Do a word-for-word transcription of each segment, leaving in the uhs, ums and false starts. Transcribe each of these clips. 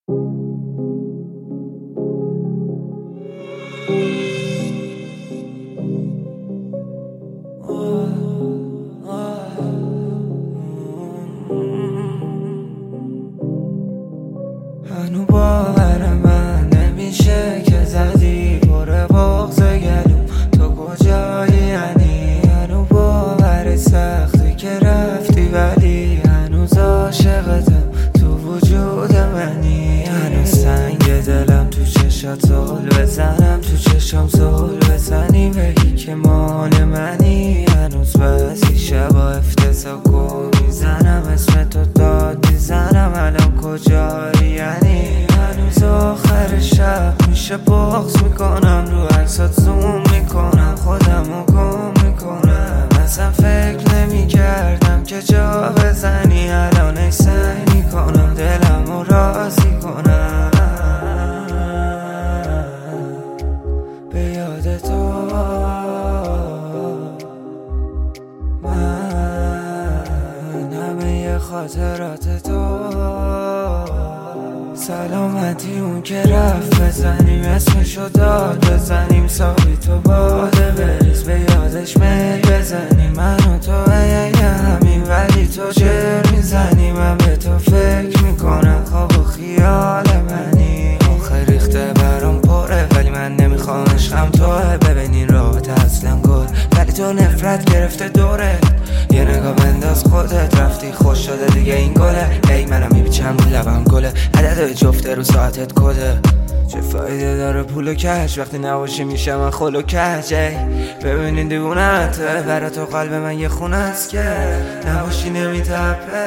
هنو باور من نمیشه که زدی پر بغض گلوم، تو کجایی یعنی؟ هنو باور سختی که رفتی ولی هنوز عاشقتم، تو وجود منی. هنوز سنگ دلم تو چشات زل بزنم، تو چشام زل بزنی بگی که مال منی. هنوز بعضی شبا افتضاح گم میزنم، اسم تو داد میزنم، الان کجایی یعنی؟ هنوز آخر شب میشه بغض میکنم، رو عکسات زوم میکنم، خودمو گم میکنم. اصلا فکر نمیکردم که جا بزنی، الان ای سعی میکنم دلمو راضی کنم. به یاد تو من همه خاطرات تو، سلامتی اون که رفت بزنیم، اسمشو داد بزنیم، ساقی تو باده بریز، به یادش میل بزنیم. من و تو ای همین ولی تو چر میزنی، من به تو فکر میکنم، خواب و خیال منی. آخه ریخته برام پره ولی من نمیخوام، عشقم توه. ببینین راحت اصلا گل ولی تو نفرت گرفته دوره. یه نگاه بنداز خودت، رفتی خوش شده دیگه این گله. ای منم میبیچم رو لبم گله، عدد جفته رو ساعتت کده. چه فایده داره پول و کش وقتی نباشی میشه من خل و کج. ببینین دیوونت برا تو قلب من یه خونه است که نباشی نمیتپه.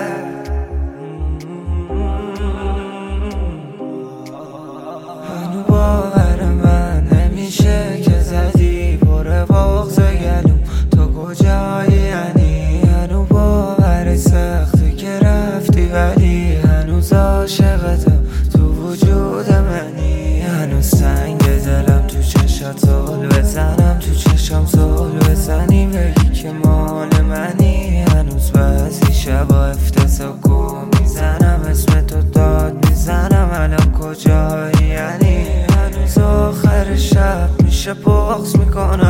هنو باور من نمیشه که زدی پر بغض گلوم، تو کجایی یعنی؟ هنو باور سختی که رفتی ولی هنوز عاشقتم، تو وجود منی. هنوز سنگ دلم تو چشات زل بزنم، تو چشام زل بزنی بگی که مال منی. هنوز بعضی شبا افتضاح گم میزنم، اسم تو داد میزنم، الان کجایی یعنی؟ هنوز آخر شب میشه بغض میکنم،